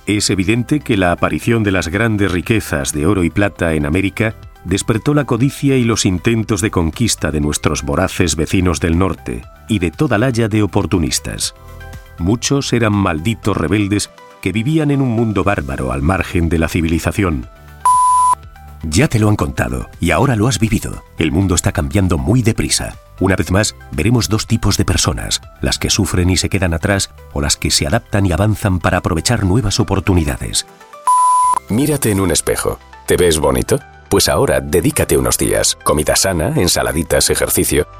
Es evidente que la aparición de las grandes riquezas de oro y plata en América despertó la codicia y los intentos de conquista de nuestros voraces vecinos del norte y de toda la haya de oportunistas. Muchos eran malditos rebeldes que vivían en un mundo bárbaro al margen de la civilización. Ya te lo han contado y ahora lo has vivido. El mundo está cambiando muy deprisa. Una vez más, veremos dos tipos de personas, las que sufren y se quedan atrás o las que se adaptan y avanzan para aprovechar nuevas oportunidades. Mírate en un espejo. ¿Te ves bonito? Pues ahora dedícate unos días. Comida sana, ensaladitas, ejercicio.